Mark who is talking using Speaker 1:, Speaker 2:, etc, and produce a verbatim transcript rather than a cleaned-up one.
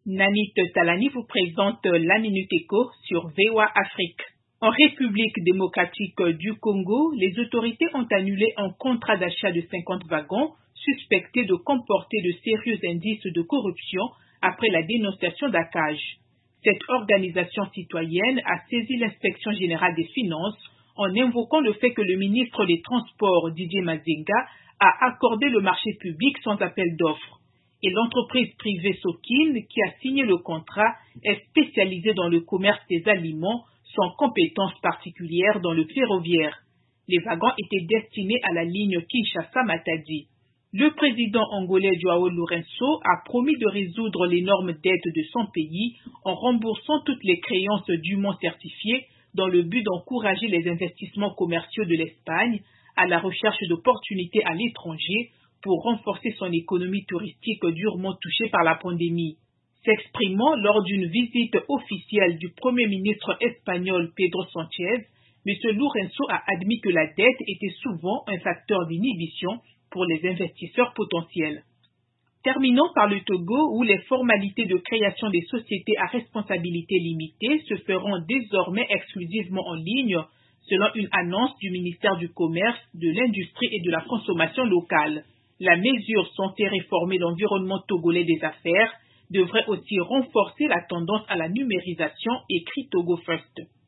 Speaker 1: Nanit Talani vous présente la Minute Éco sur V O A Afrique. En République démocratique du Congo, les autorités ont annulé un contrat d'achat de cinquante wagons suspectés de comporter de sérieux indices de corruption après la dénonciation d'A C A G. Cette organisation citoyenne a saisi l'inspection générale des finances en invoquant le fait que le ministre des Transports, Didier Mazenga, a accordé le marché public sans appel d'offres. Et l'entreprise privée Sokin, qui a signé le contrat, est spécialisée dans le commerce des aliments sans compétences particulières dans le ferroviaire. Les wagons étaient destinés à la ligne Kinshasa-Matadi. Le président angolais João Lourenço a promis de résoudre l'énorme dette de son pays en remboursant toutes les créances dûment certifiées dans le but d'encourager les investissements commerciaux de l'Espagne à la recherche d'opportunités à l'étranger pour renforcer son économie touristique durement touchée par la pandémie. S'exprimant lors d'une visite officielle du Premier ministre espagnol Pedro Sánchez, M. Lourenço a admis que la dette était souvent un facteur d'inhibition pour les investisseurs potentiels. Terminons par le Togo où les formalités de création des sociétés à responsabilité limitée se feront désormais exclusivement en ligne selon une annonce du ministère du Commerce, de l'Industrie et de la Consommation locale. La mesure censée réformer l'environnement togolais des affaires devrait aussi renforcer la tendance à la numérisation, écrit Togo First.